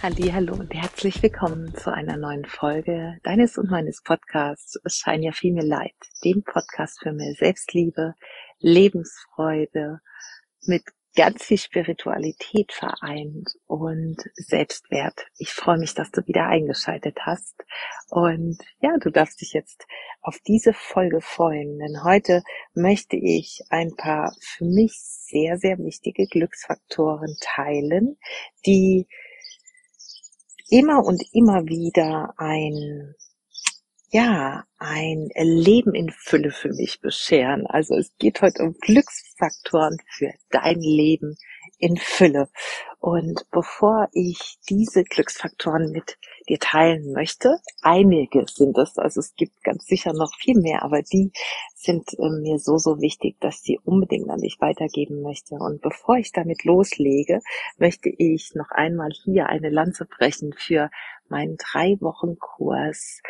Hallihallo und herzlich willkommen zu einer neuen Folge deines und meines Podcasts Shine Your Female Light, dem Podcast für mehr Selbstliebe, Lebensfreude mit ganz viel Spiritualität vereint und Selbstwert. Ich freue mich, dass du wieder eingeschaltet hast und ja, du darfst dich jetzt auf diese Folge freuen, denn heute möchte ich ein paar für mich sehr, sehr wichtige Glücksfaktoren teilen, die immer und immer wieder ein Leben in Fülle für mich bescheren. Also es geht heute um Glücksfaktoren für dein Leben in Fülle. Und bevor ich diese Glücksfaktoren mit dir teilen möchte, einige sind es, also es gibt ganz sicher noch viel mehr, aber die sind mir so wichtig, dass ich die unbedingt an dich weitergeben möchte. Und bevor ich damit loslege, möchte ich noch einmal hier eine Lanze brechen für meinen 3-Wochen-Kurs,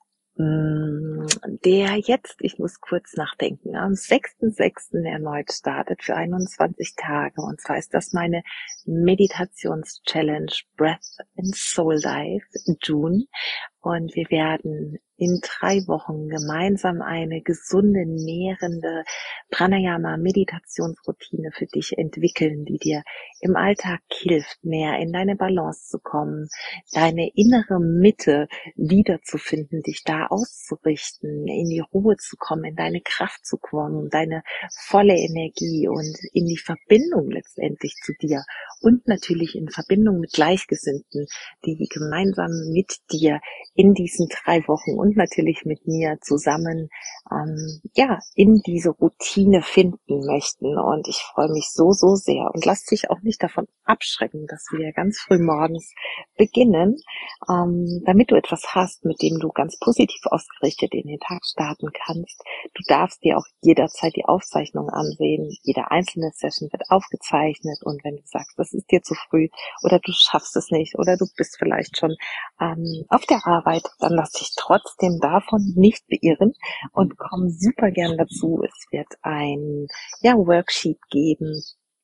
der jetzt, ich muss kurz nachdenken, am 6.6. erneut startet für 21 Tage. Und zwar ist das meine Meditations-Challenge Breath and Soul Dive June. Und wir werden in 3 Wochen gemeinsam eine gesunde, nährende Pranayama-Meditationsroutine für dich entwickeln, die dir im Alltag hilft, mehr in deine Balance zu kommen, deine innere Mitte wiederzufinden, dich da auszurichten, in die Ruhe zu kommen, in deine Kraft zu kommen, deine volle Energie und in die Verbindung letztendlich zu dir und natürlich in Verbindung mit Gleichgesinnten, die gemeinsam mit dir in diesen 3 Wochen und natürlich mit mir zusammen in diese Routine finden möchten. Und ich freue mich so sehr und lass dich auch nicht davon abschrecken, dass wir ganz früh morgens beginnen, damit du etwas hast, mit dem du ganz positiv ausgerichtet in den Tag starten kannst. Du darfst dir auch jederzeit die Aufzeichnung ansehen. Jede einzelne Session wird aufgezeichnet und wenn du sagst, das ist dir zu früh oder du schaffst es nicht oder du bist vielleicht schon auf der Arbeit, dann lass dich trotzdem davon nicht beirren und komm super gern dazu. Es wird ein Worksheet geben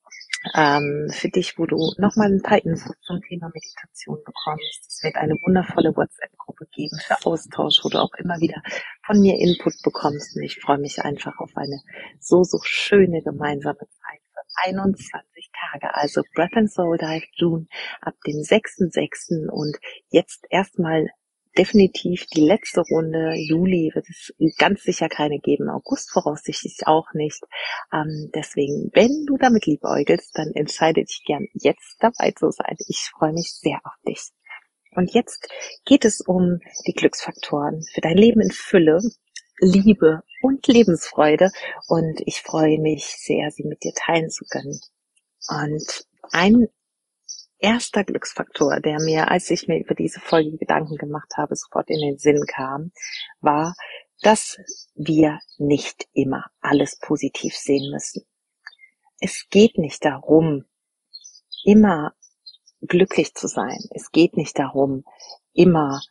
für dich, wo du nochmal ein paar Infos zum Thema Meditation bekommst. Es wird eine wundervolle WhatsApp-Gruppe geben für Austausch, wo du auch immer wieder von mir Input bekommst. Und ich freue mich einfach auf eine so schöne gemeinsame Zeit für 21 Tage. Also Breath and Soul Dive June ab dem 6.6. und jetzt erstmal definitiv die letzte Runde. Juli wird es ganz sicher keine geben, August voraussichtlich auch nicht. Deswegen, wenn du damit liebäugelst, dann entscheide dich gern jetzt dabei zu sein. Ich freue mich sehr auf dich. Und jetzt geht es um die Glücksfaktoren für dein Leben in Fülle, Liebe und Lebensfreude. Und ich freue mich sehr, sie mit dir teilen zu können. Und ein erster Glücksfaktor, der mir, als ich mir über diese Folge Gedanken gemacht habe, sofort in den Sinn kam, war, dass wir nicht immer alles positiv sehen müssen. Es geht nicht darum, immer glücklich zu sein. Es geht nicht darum, immer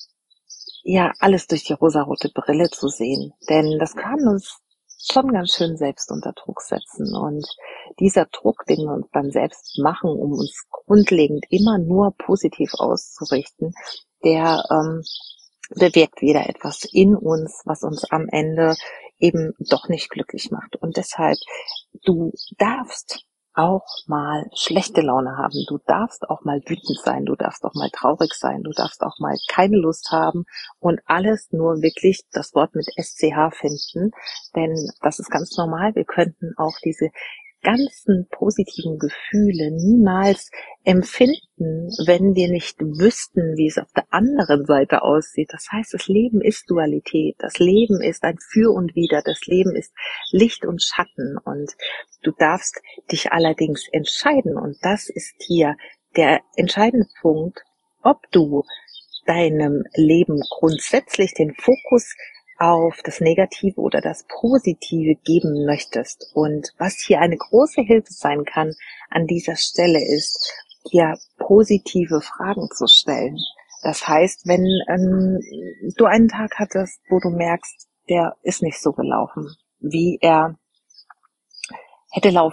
alles durch die rosarote Brille zu sehen, denn das kann uns schon ganz schön selbst unter Druck setzen. Und dieser Druck, den wir uns dann selbst machen, um uns grundlegend immer nur positiv auszurichten, der bewirkt wieder etwas in uns, was uns am Ende eben doch nicht glücklich macht. Und deshalb, du darfst auch mal schlechte Laune haben, du darfst auch mal wütend sein, du darfst auch mal traurig sein, du darfst auch mal keine Lust haben und alles nur wirklich das Wort mit SCH finden, denn das ist ganz normal. Wir könnten auch diese ganzen positiven Gefühle niemals empfinden, wenn wir nicht wüssten, wie es auf der anderen Seite aussieht. Das heißt, das Leben ist Dualität, das Leben ist ein Für und Wider, das Leben ist Licht und Schatten und du darfst dich allerdings entscheiden und das ist hier der entscheidende Punkt, ob du deinem Leben grundsätzlich den Fokus auf das Negative oder das Positive geben möchtest. Und was hier eine große Hilfe sein kann an dieser Stelle ist, dir positive Fragen zu stellen. Das heißt, wenn du einen Tag hattest, wo du merkst, der ist nicht so gelaufen, wie er hätte laufen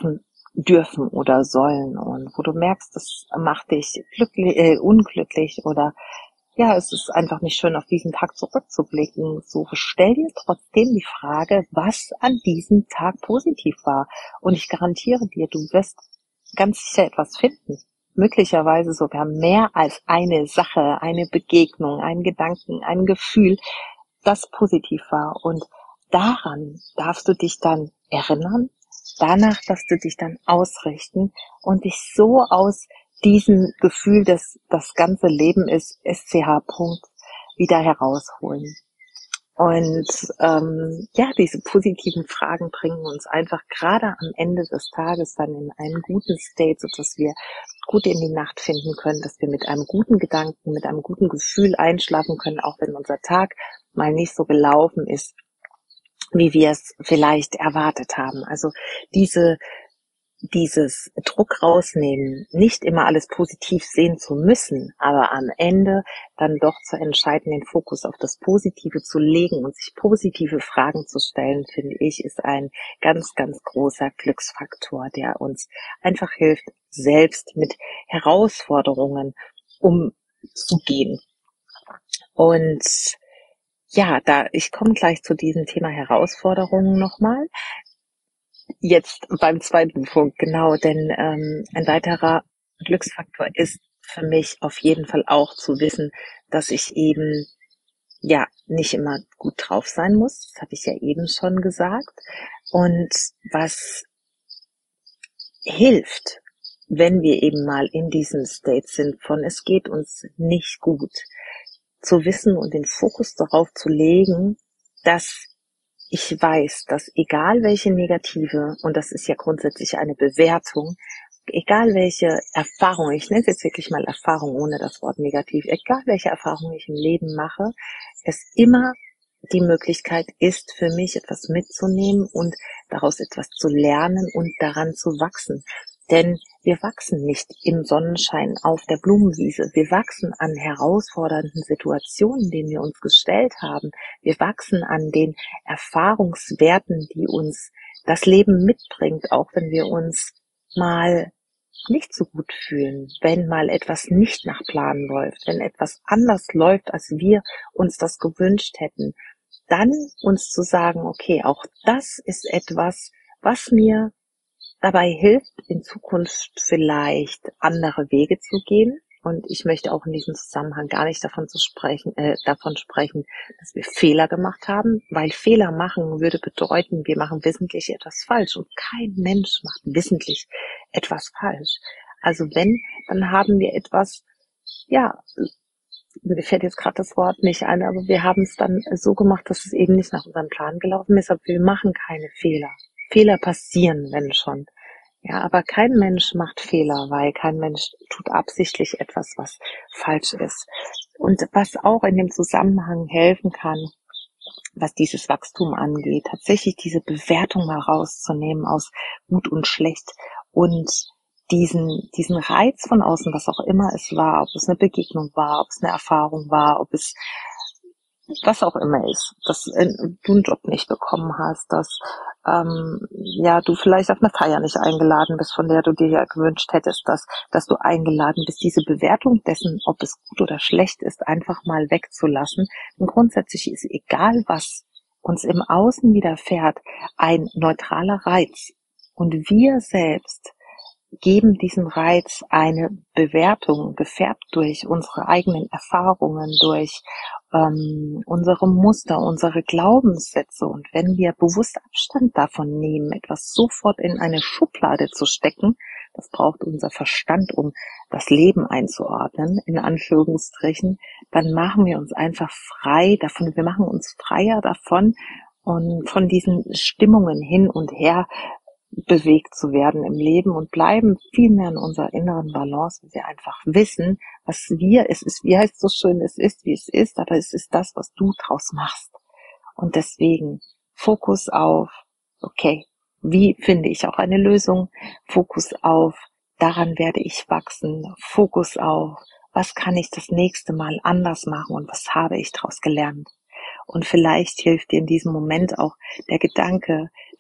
dürfen oder sollen und wo du merkst, das macht dich unglücklich oder ja, es ist einfach nicht schön, auf diesen Tag zurückzublicken. So, stell dir trotzdem die Frage, was an diesem Tag positiv war. Und ich garantiere dir, du wirst ganz sicher etwas finden. Möglicherweise sogar mehr als eine Sache, eine Begegnung, einen Gedanken, ein Gefühl, das positiv war. Und daran darfst du dich dann erinnern. Danach darfst du dich dann ausrichten und dich so aus diesem Gefühl, dass das ganze Leben ist SCH. Punkt, wieder herausholen. Und ja, diese positiven Fragen bringen uns einfach gerade am Ende des Tages dann in einen guten State, sodass wir gut in die Nacht finden können, dass wir mit einem guten Gedanken, mit einem guten Gefühl einschlafen können, auch wenn unser Tag mal nicht so gelaufen ist, wie wir es vielleicht erwartet haben. Also dieses Druck rausnehmen, nicht immer alles positiv sehen zu müssen, aber am Ende dann doch zu entscheiden, den Fokus auf das Positive zu legen und sich positive Fragen zu stellen, finde ich, ist ein ganz, ganz großer Glücksfaktor, der uns einfach hilft, selbst mit Herausforderungen umzugehen. Und ja, ich komme gleich zu diesem Thema Herausforderungen nochmal. Jetzt beim zweiten Punkt, genau, denn ein weiterer Glücksfaktor ist für mich auf jeden Fall auch zu wissen, dass ich eben ja nicht immer gut drauf sein muss. Das habe ich ja eben schon gesagt. Und was hilft, wenn wir eben mal in diesem State sind von es geht uns nicht gut, zu wissen und den Fokus darauf zu legen, dass ich weiß, dass egal welche negative, und das ist ja grundsätzlich eine Bewertung, egal welche Erfahrung, ich nenne es jetzt wirklich mal Erfahrung ohne das Wort negativ, egal welche Erfahrung ich im Leben mache, es immer die Möglichkeit ist für mich, etwas mitzunehmen und daraus etwas zu lernen und daran zu wachsen. Denn wir wachsen nicht im Sonnenschein auf der Blumenwiese. Wir wachsen an herausfordernden Situationen, denen wir uns gestellt haben. Wir wachsen an den Erfahrungswerten, die uns das Leben mitbringt, auch wenn wir uns mal nicht so gut fühlen, wenn mal etwas nicht nach Plan läuft, wenn etwas anders läuft, als wir uns das gewünscht hätten, dann uns zu sagen, okay, auch das ist etwas, was mir dabei hilft, in Zukunft vielleicht andere Wege zu gehen. Und ich möchte auch in diesem Zusammenhang gar nicht davon sprechen, dass wir Fehler gemacht haben, weil Fehler machen würde bedeuten, wir machen wissentlich etwas falsch und kein Mensch macht wissentlich etwas falsch. Also wenn, dann haben wir etwas, ja, mir fällt jetzt gerade das Wort nicht ein, aber wir haben es dann so gemacht, dass es eben nicht nach unserem Plan gelaufen ist, aber wir machen keine Fehler. Fehler passieren, wenn schon. Ja, aber kein Mensch macht Fehler, weil kein Mensch tut absichtlich etwas, was falsch ist. Und was auch in dem Zusammenhang helfen kann, was dieses Wachstum angeht, tatsächlich diese Bewertung mal rauszunehmen aus gut und schlecht und diesen Reiz von außen, was auch immer es war, ob es eine Begegnung war, ob es eine Erfahrung war, ob es was auch immer ist, dass du einen Job nicht bekommen hast, dass ja du vielleicht auf eine Feier nicht eingeladen bist, von der du dir ja gewünscht hättest, dass du eingeladen bist, diese Bewertung dessen, ob es gut oder schlecht ist, einfach mal wegzulassen. Und grundsätzlich ist egal, was uns im Außen widerfährt, ein neutraler Reiz. Und wir selbst geben diesem Reiz eine Bewertung, gefärbt durch unsere eigenen Erfahrungen, durch unsere Muster, unsere Glaubenssätze. Und wenn wir bewusst Abstand davon nehmen, etwas sofort in eine Schublade zu stecken, das braucht unser Verstand, um das Leben einzuordnen, in Anführungsstrichen, dann machen wir uns einfach frei davon, wir machen uns freier davon und von diesen Stimmungen hin und her bewegt zu werden im Leben und bleiben viel mehr in unserer inneren Balance, weil wir einfach wissen, es ist, wie heißt es so schön, es ist, wie es ist, aber es ist das, was du draus machst. Und deswegen Fokus auf, okay, wie finde ich auch eine Lösung? Fokus auf, daran werde ich wachsen. Fokus auf, was kann ich das nächste Mal anders machen und was habe ich daraus gelernt? Und vielleicht hilft dir in diesem Moment auch der Gedanke,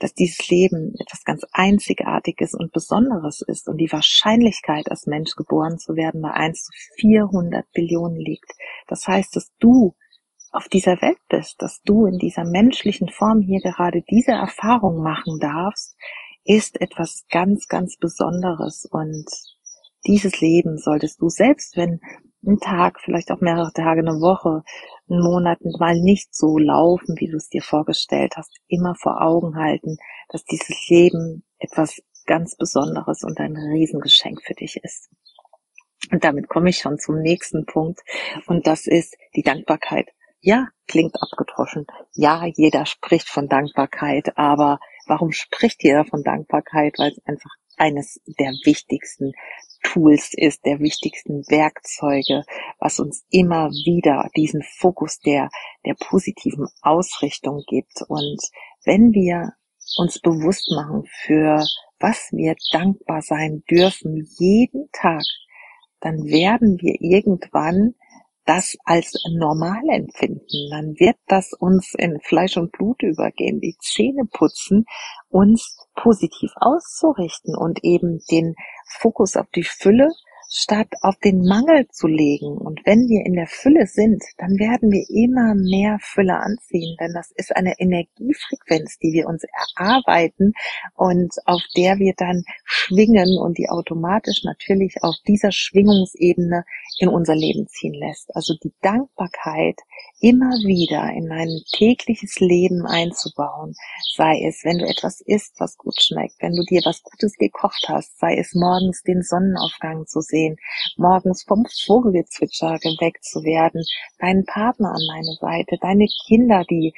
dass dieses Leben etwas ganz Einzigartiges und Besonderes ist und die Wahrscheinlichkeit, als Mensch geboren zu werden, bei 1 zu 400 Billionen liegt. Das heißt, dass du auf dieser Welt bist, dass du in dieser menschlichen Form hier gerade diese Erfahrung machen darfst, ist etwas ganz, ganz Besonderes. Und dieses Leben solltest du, selbst wenn ein Tag, vielleicht auch mehrere Tage, eine Woche, einen Monat mal nicht so laufen, wie du es dir vorgestellt hast, immer vor Augen halten, dass dieses Leben etwas ganz Besonderes und ein Riesengeschenk für dich ist. Und damit komme ich schon zum nächsten Punkt, und das ist die Dankbarkeit. Ja, klingt abgedroschen. Ja, jeder spricht von Dankbarkeit, aber warum spricht jeder von Dankbarkeit? Weil es einfach eines der wichtigsten Tools ist, der wichtigsten Werkzeuge, was uns immer wieder diesen Fokus der positiven Ausrichtung gibt. Und wenn wir uns bewusst machen, für was wir dankbar sein dürfen, jeden Tag, dann werden wir irgendwann das als normal empfinden. Dann wird das uns in Fleisch und Blut übergehen, die Zähne putzen, uns positiv auszurichten und eben den Fokus auf die Fülle statt auf den Mangel zu legen. Und wenn wir in der Fülle sind, dann werden wir immer mehr Fülle anziehen, denn das ist eine Energiefrequenz, die wir uns erarbeiten und auf der wir dann schwingen und die automatisch natürlich auf dieser Schwingungsebene in unser Leben ziehen lässt. Also die Dankbarkeit immer wieder in ein tägliches Leben einzubauen, sei es, wenn du etwas isst, was gut schmeckt, wenn du dir was Gutes gekocht hast, sei es morgens den Sonnenaufgang zu sehen, morgens vom Vogelgezwitscher geweckt zu werden, deinen Partner an deine Seite, deine Kinder, die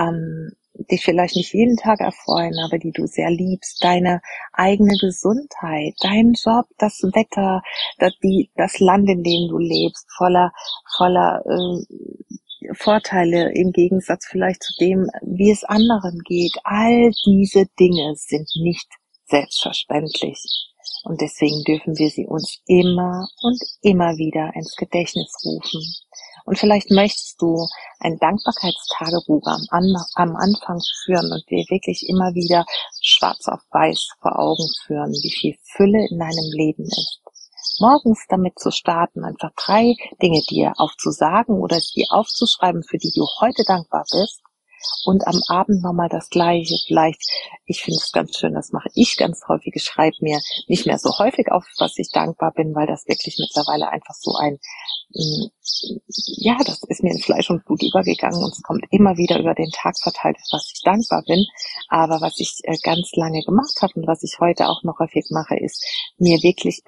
dich vielleicht nicht jeden Tag erfreuen, aber die du sehr liebst, deine eigene Gesundheit, dein Job, das Wetter, das Land, in dem du lebst, voller Vorteile im Gegensatz vielleicht zu dem, wie es anderen geht. All diese Dinge sind nicht selbstverständlich. Und deswegen dürfen wir sie uns immer und immer wieder ins Gedächtnis rufen. Und vielleicht möchtest du ein Dankbarkeitstagebuch am Anfang führen und dir wirklich immer wieder schwarz auf weiß vor Augen führen, wie viel Fülle in deinem Leben ist. Morgens damit zu starten, einfach 3 Dinge dir aufzusagen oder dir aufzuschreiben, für die du heute dankbar bist. Und am Abend nochmal das Gleiche. Vielleicht, ich finde es ganz schön, das mache ich ganz häufig. Ich schreibe mir nicht mehr so häufig auf, was ich dankbar bin, weil das wirklich mittlerweile einfach so ja, das ist mir in Fleisch und Blut übergegangen und es kommt immer wieder über den Tag verteilt, was ich dankbar bin. Aber was ich ganz lange gemacht habe und was ich heute auch noch häufig mache, ist mir wirklich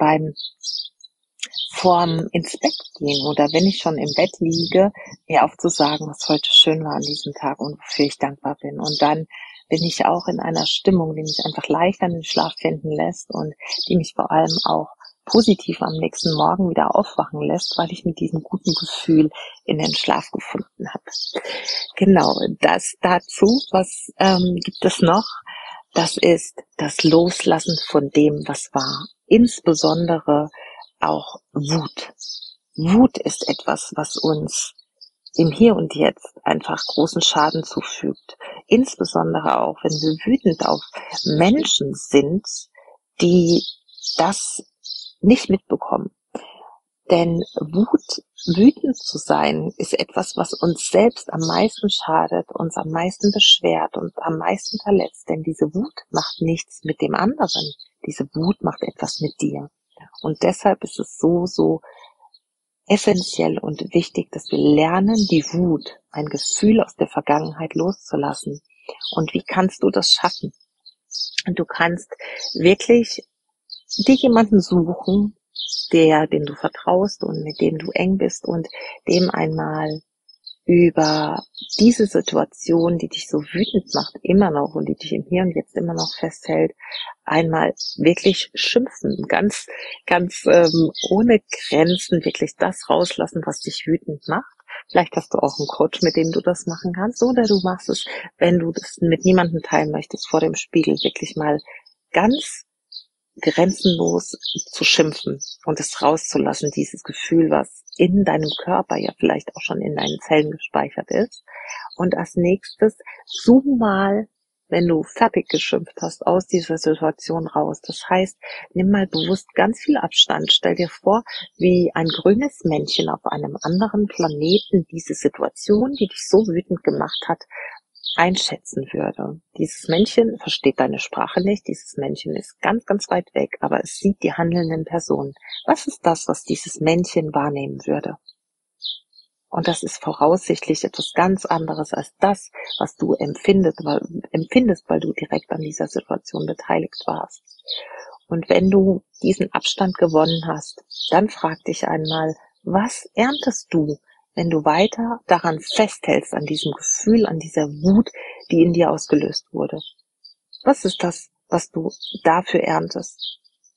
vorm ins Bett gehen oder wenn ich schon im Bett liege, mir aufzusagen, was heute schön war an diesem Tag und wofür ich dankbar bin. Und dann bin ich auch in einer Stimmung, die mich einfach leichter in den Schlaf finden lässt und die mich vor allem auch positiv am nächsten Morgen wieder aufwachen lässt, weil ich mit diesem guten Gefühl in den Schlaf gefunden habe. Genau, das dazu. Was gibt es noch? Das ist das Loslassen von dem, was war. Insbesondere auch Wut. Wut ist etwas, was uns im Hier und Jetzt einfach großen Schaden zufügt. Insbesondere auch, wenn wir wütend auf Menschen sind, die das nicht mitbekommen. Denn wütend zu sein, ist etwas, was uns selbst am meisten schadet, uns am meisten beschwert und am meisten verletzt. Denn diese Wut macht nichts mit dem anderen. Diese Wut macht etwas mit dir. Und deshalb ist es so essentiell und wichtig, dass wir lernen, die Wut, ein Gefühl aus der Vergangenheit loszulassen. Und wie kannst du das schaffen? Du kannst wirklich dir jemanden suchen, den du vertraust und mit dem du eng bist und dem einmal über diese Situation, die dich so wütend macht, immer noch und die dich im Hier und Jetzt immer noch festhält, einmal wirklich schimpfen, ganz ohne Grenzen, wirklich das rauslassen, was dich wütend macht. Vielleicht hast du auch einen Coach, mit dem du das machen kannst, oder du machst es, wenn du das mit niemandem teilen möchtest, vor dem Spiegel wirklich mal ganz grenzenlos zu schimpfen und es rauszulassen, dieses Gefühl, was in deinem Körper ja vielleicht auch schon in deinen Zellen gespeichert ist. Und als nächstes zoom mal wenn du fertig geschimpft hast, aus dieser Situation raus. Das heißt, nimm mal bewusst ganz viel Abstand. Stell dir vor, wie ein grünes Männchen auf einem anderen Planeten diese Situation, die dich so wütend gemacht hat, einschätzen würde. Dieses Männchen versteht deine Sprache nicht, dieses Männchen ist ganz, ganz weit weg, aber es sieht die handelnden Personen. Was ist das, was dieses Männchen wahrnehmen würde? Und das ist voraussichtlich etwas ganz anderes als das, was du empfindest, weil du direkt an dieser Situation beteiligt warst. Und wenn du diesen Abstand gewonnen hast, dann frag dich einmal, was erntest du, wenn du weiter daran festhältst, an diesem Gefühl, an dieser Wut, die in dir ausgelöst wurde? Was ist das, was du dafür erntest?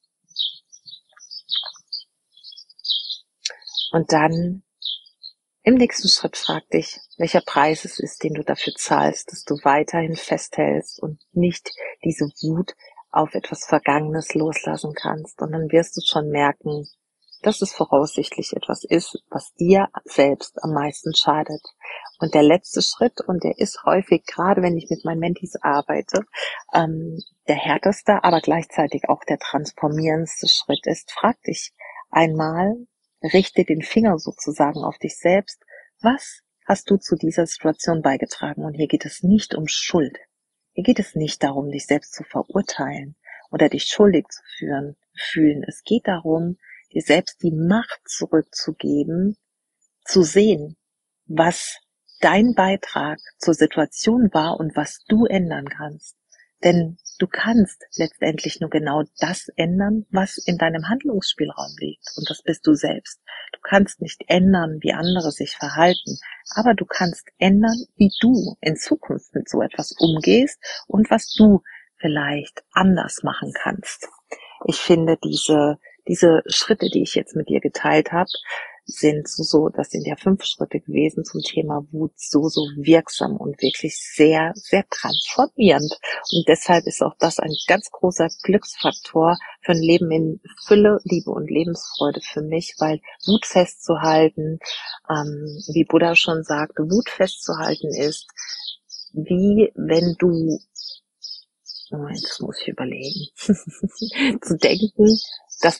Und dann im nächsten Schritt frag dich, welcher Preis es ist, den du dafür zahlst, dass du weiterhin festhältst und nicht diese Wut auf etwas Vergangenes loslassen kannst. Und dann wirst du schon merken, dass es voraussichtlich etwas ist, was dir selbst am meisten schadet. Und der letzte Schritt, und der ist häufig, gerade wenn ich mit meinen Mentees arbeite, der härteste, aber gleichzeitig auch der transformierendste Schritt ist, frag dich einmal, richte den Finger sozusagen auf dich selbst. Was hast du zu dieser Situation beigetragen? Und hier geht es nicht um Schuld. Hier geht es nicht darum, dich selbst zu verurteilen oder dich schuldig zu fühlen. Es geht darum, dir selbst die Macht zurückzugeben, zu sehen, was dein Beitrag zur Situation war und was du ändern kannst. Denn du kannst letztendlich nur genau das ändern, was in deinem Handlungsspielraum liegt. Und das bist du selbst. Du kannst nicht ändern, wie andere sich verhalten, aber du kannst ändern, wie du in Zukunft mit so etwas umgehst und was du vielleicht anders machen kannst. Ich finde diese Schritte, die ich jetzt mit dir geteilt habe, das sind ja 5 Schritte gewesen zum Thema Wut, so wirksam und wirklich sehr, sehr transformierend. Und deshalb ist auch das ein ganz großer Glücksfaktor für ein Leben in Fülle, Liebe und Lebensfreude für mich, weil Wut festzuhalten, wie Buddha schon sagte, Wut festzuhalten ist, wie wenn du, Moment, das muss ich überlegen, zu denken, dass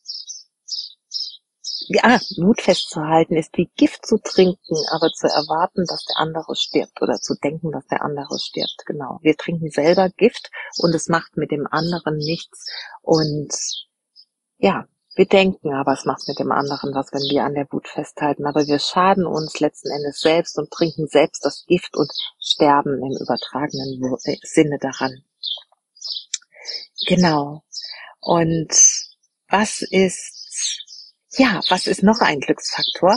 Mut festzuhalten ist wie Gift zu trinken, aber zu erwarten, dass der andere stirbt oder zu denken, dass der andere stirbt. Genau. Wir trinken selber Gift und es macht mit dem anderen nichts. Und ja, wir denken, aber es macht mit dem anderen was, wenn wir an der Wut festhalten. Aber wir schaden uns letzten Endes selbst und trinken selbst das Gift und sterben im übertragenen Sinne daran. Genau. Und was ist noch ein Glücksfaktor?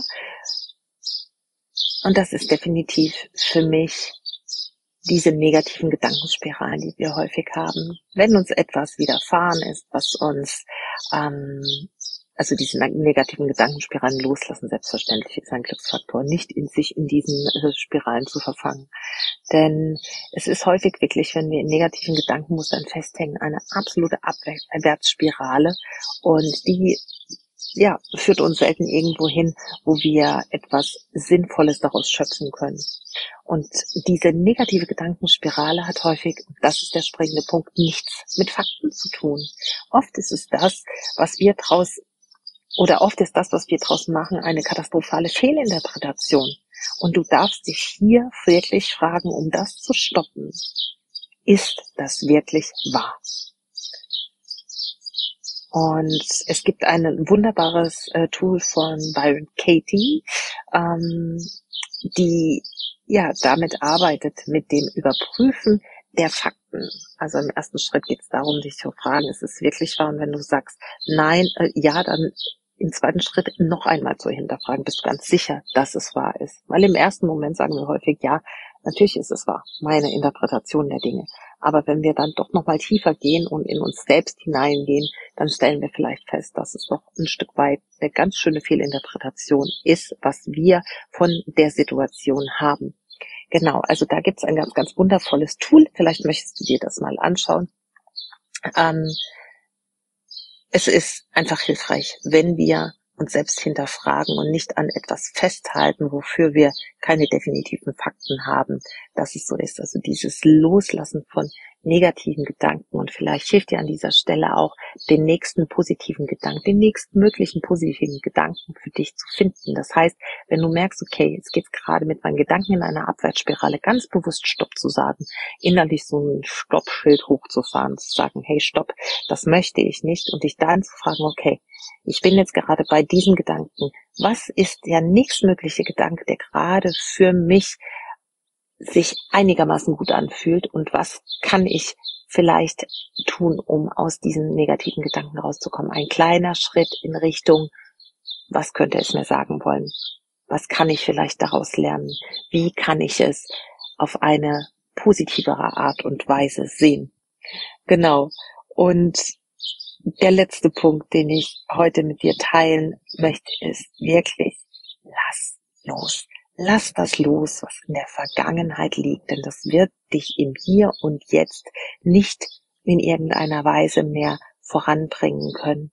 Und das ist definitiv für mich diese negativen Gedankenspiralen, die wir häufig haben. Wenn uns etwas widerfahren ist, was uns, also diese negativen Gedankenspiralen loslassen, selbstverständlich ist ein Glücksfaktor, nicht in sich in diesen Spiralen zu verfangen. Denn es ist häufig wirklich, wenn wir in negativen Gedankenmustern festhängen, eine absolute Abwärtsspirale und die führt uns selten irgendwo hin, wo wir etwas Sinnvolles daraus schöpfen können. Und diese negative Gedankenspirale hat häufig, das ist der springende Punkt, nichts mit Fakten zu tun. Oft ist das, was wir draus machen, eine katastrophale Fehlinterpretation. Und du darfst dich hier wirklich fragen, um das zu stoppen, ist das wirklich wahr? Und es gibt ein wunderbares Tool von Byron Katie, die damit arbeitet, mit dem Überprüfen der Fakten. Also im ersten Schritt geht es darum, dich zu fragen, ist es wirklich wahr? Und wenn du sagst, nein, dann im zweiten Schritt noch einmal zu hinterfragen, bist du ganz sicher, dass es wahr ist? Weil im ersten Moment sagen wir häufig, ja, natürlich ist es wahr, meine Interpretation der Dinge. Aber wenn wir dann doch nochmal tiefer gehen und in uns selbst hineingehen, dann stellen wir vielleicht fest, dass es doch ein Stück weit eine ganz schöne Fehlinterpretation ist, was wir von der Situation haben. Genau, also da gibt's ein ganz, ganz wundervolles Tool. Vielleicht möchtest du dir das mal anschauen. Es ist einfach hilfreich, wenn wir uns selbst hinterfragen und nicht an etwas festhalten, wofür wir keine definitiven Fakten haben, dass es so ist. Also dieses Loslassen von negativen Gedanken, und vielleicht hilft dir an dieser Stelle auch, den nächsten positiven Gedanken, den nächstmöglichen positiven Gedanken für dich zu finden. Das heißt, wenn du merkst, okay, jetzt geht's gerade mit meinen Gedanken in einer Abwärtsspirale, ganz bewusst Stopp zu sagen, innerlich so ein Stoppschild hochzufahren, zu sagen, hey, stopp, das möchte ich nicht, und dich dann zu fragen, okay, ich bin jetzt gerade bei diesem Gedanken. Was ist der nächstmögliche Gedanke, der gerade für mich sich einigermaßen gut anfühlt, und was kann ich vielleicht tun, um aus diesen negativen Gedanken rauszukommen? Ein kleiner Schritt in Richtung, was könnte es mir sagen wollen? Was kann ich vielleicht daraus lernen? Wie kann ich es auf eine positivere Art und Weise sehen? Genau. Und der letzte Punkt, den ich heute mit dir teilen möchte, ist wirklich, lass los. Lass das los, was in der Vergangenheit liegt, denn das wird dich im Hier und Jetzt nicht in irgendeiner Weise mehr voranbringen können.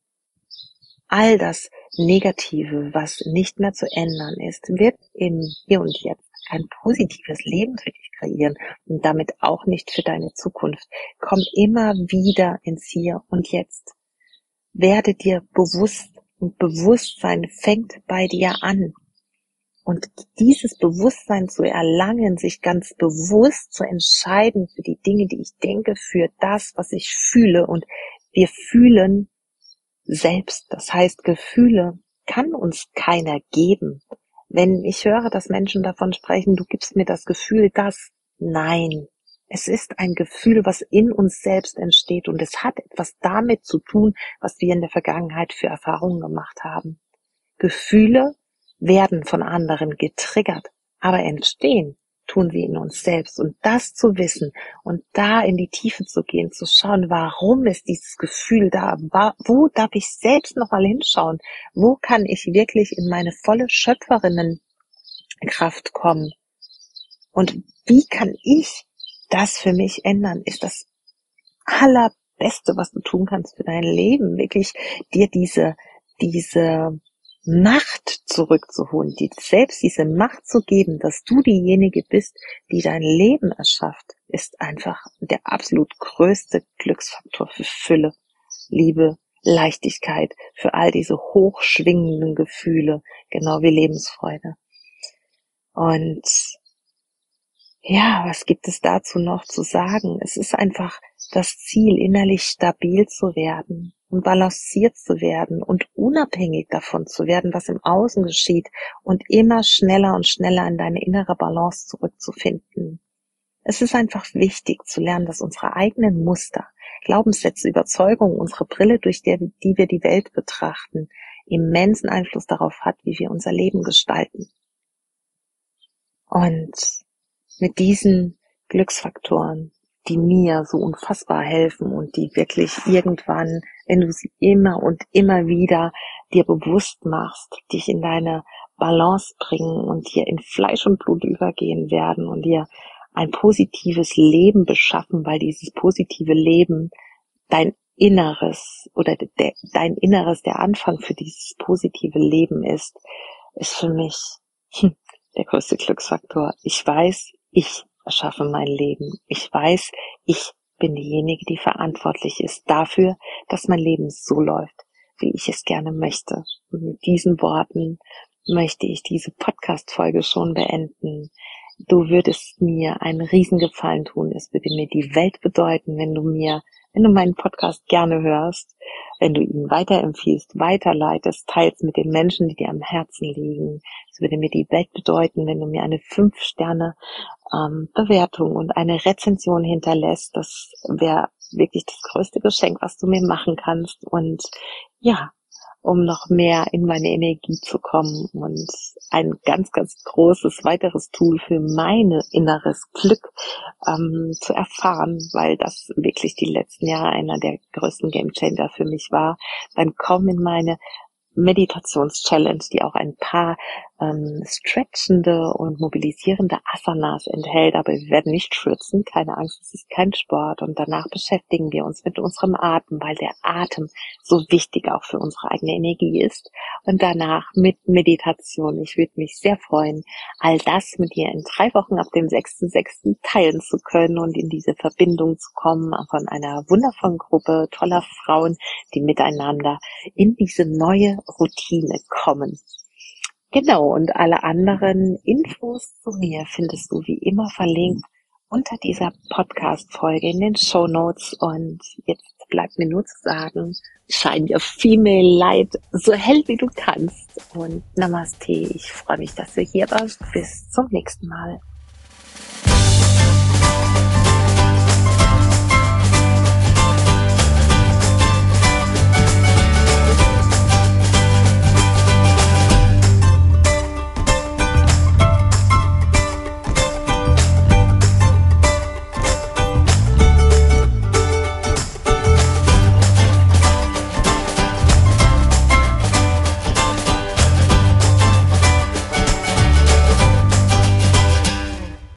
All das Negative, was nicht mehr zu ändern ist, wird im Hier und Jetzt ein positives Leben für dich kreieren und damit auch nicht für deine Zukunft. Komm immer wieder ins Hier und Jetzt. Werde dir bewusst, und Bewusstsein fängt bei dir an. Und dieses Bewusstsein zu erlangen, sich ganz bewusst zu entscheiden für die Dinge, die ich denke, für das, was ich fühle. Und wir fühlen selbst. Das heißt, Gefühle kann uns keiner geben. Wenn ich höre, dass Menschen davon sprechen, du gibst mir das Gefühl, dass, nein. Es ist ein Gefühl, was in uns selbst entsteht, und es hat etwas damit zu tun, was wir in der Vergangenheit für Erfahrungen gemacht haben. Gefühle werden von anderen getriggert, aber entstehen tun sie in uns selbst. Und das zu wissen und da in die Tiefe zu gehen, zu schauen, warum ist dieses Gefühl da? Wo darf ich selbst nochmal hinschauen? Wo kann ich wirklich in meine volle Schöpferinnenkraft kommen? Und wie kann ich das für mich ändern? Ist das Allerbeste, was du tun kannst für dein Leben, wirklich dir diese Macht zurückzuholen, dir selbst diese Macht zu geben, dass du diejenige bist, die dein Leben erschafft, ist einfach der absolut größte Glücksfaktor für Fülle, Liebe, Leichtigkeit, für all diese hochschwingenden Gefühle, genau wie Lebensfreude. Und ja, was gibt es dazu noch zu sagen? Es ist einfach das Ziel, innerlich stabil zu werden und balanciert zu werden und unabhängig davon zu werden, was im Außen geschieht, und immer schneller und schneller in deine innere Balance zurückzufinden. Es ist einfach wichtig zu lernen, dass unsere eigenen Muster, Glaubenssätze, Überzeugungen, unsere Brille, durch die wir die Welt betrachten, immensen Einfluss darauf hat, wie wir unser Leben gestalten. Und mit diesen Glücksfaktoren, die mir so unfassbar helfen und die wirklich irgendwann, wenn du sie immer und immer wieder dir bewusst machst, dich in deine Balance bringen und dir in Fleisch und Blut übergehen werden und dir ein positives Leben beschaffen, weil dieses positive Leben dein Inneres oder dein Inneres der Anfang für dieses positive Leben ist für mich der größte Glücksfaktor. Ich weiß, ich erschaffe mein Leben. Ich weiß, ich bin diejenige, die verantwortlich ist dafür, dass mein Leben so läuft, wie ich es gerne möchte. Und mit diesen Worten möchte ich diese Podcast-Folge schon beenden. Du würdest mir einen Riesengefallen tun. Es würde mir die Welt bedeuten, wenn du meinen Podcast gerne hörst, wenn du ihn weiterempfiehlst, weiterleitest, teilst mit den Menschen, die dir am Herzen liegen. Es würde mir die Welt bedeuten, wenn du mir eine 5-Sterne Bewertung und eine Rezension hinterlässt. Das wäre wirklich das größte Geschenk, was du mir machen kannst. Und ja, um noch mehr in meine Energie zu kommen und ein ganz, ganz großes weiteres Tool für mein inneres Glück zu erfahren, weil das wirklich die letzten Jahre einer der größten Gamechanger für mich war. Dann komm in meine Meditations-Challenge, die auch ein paar stretchende und mobilisierende Asanas enthält, aber wir werden nicht schwitzen, keine Angst, es ist kein Sport. Und danach beschäftigen wir uns mit unserem Atem, weil der Atem so wichtig auch für unsere eigene Energie ist. Und danach mit Meditation. Ich würde mich sehr freuen, all das mit dir in 3 Wochen ab dem 6.6. teilen zu können und in diese Verbindung zu kommen von einer wundervollen Gruppe toller Frauen, die miteinander in diese neue Routine kommen. Genau, und alle anderen Infos zu mir findest du wie immer verlinkt unter dieser Podcast-Folge in den Shownotes. Und jetzt bleibt mir nur zu sagen, shine your female light so hell wie du kannst. Und Namaste, ich freue mich, dass du hier warst. Bis zum nächsten Mal.